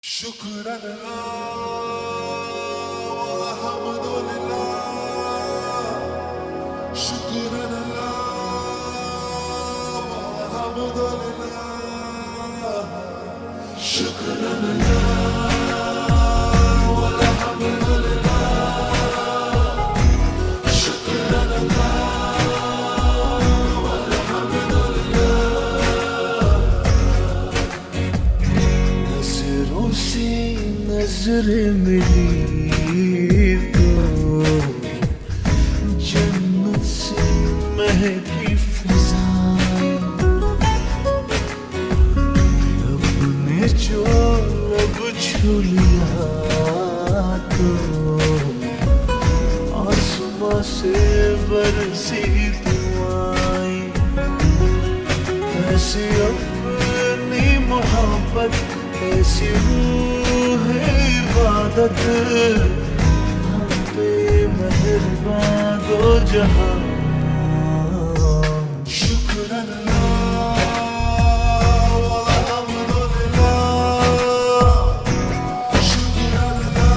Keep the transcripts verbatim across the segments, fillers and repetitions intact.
شكرا لله والحمد لله. شكرا لله والحمد لله. شكرا لله والحمد لله. شكرا لله والحمد لله. नजरों से नजर मिली तो जन्नत से महकी फिजाएं, अपने जो लब छू लिया तो आसमां से बरसी दुआएं। ऐसी अपनी मोहब्बत, ऐसी रूह इबादत, हम पे मेहरबान दो जहां। शुक्रान अल्लाह वल्हम्दु लिल्लाह. शुक्रान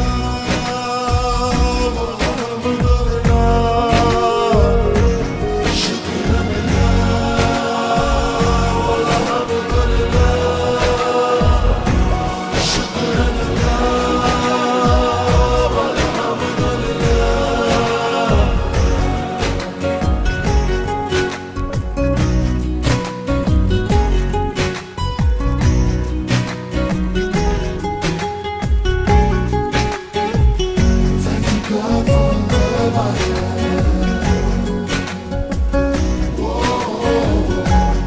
अल्लाह वल्हम्दु लिल्लाह. शुक्रान अल्लाह वल्हम्दु लिल्लाह. शुक्रान अल्लाह वल्हम्दु लिल्लाह. Thank you God for love I have. Whoa.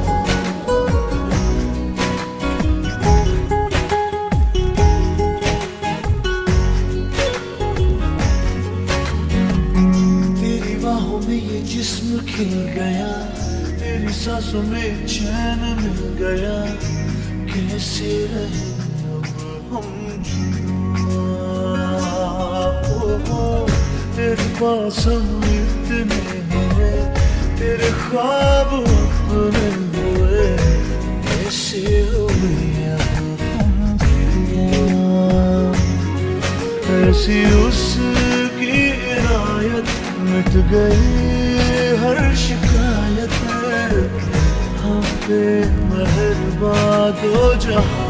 तेरी बाहों में ये जिस्म खिल गया, तेरी सांसों में चैन मिल गया। कैसे रहे अब हम जुदा, ओ, ओ, तेरे पास हम इतने हैं, तेरे ख्वाब अपने हुए। कैसे हुए अब हम फिदा, ऐसी उसकी इनायत, मिट गई हर शिकायत। हम पे मेहरबान दो जहां.